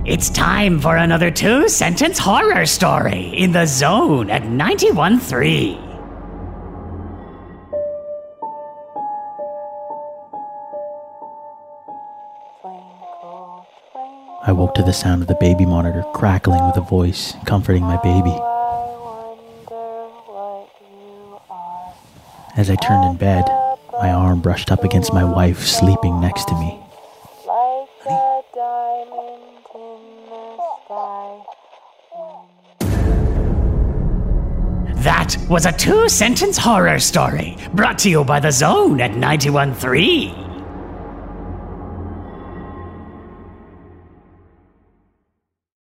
It's time for another 2-sentence horror story in the zone at 91.3. I woke to the sound of the baby monitor crackling with a voice, comforting my baby. As I turned in bed, my arm brushed up against my wife sleeping next to me. That was a 2-sentence horror story brought to you by the zone at 91.3.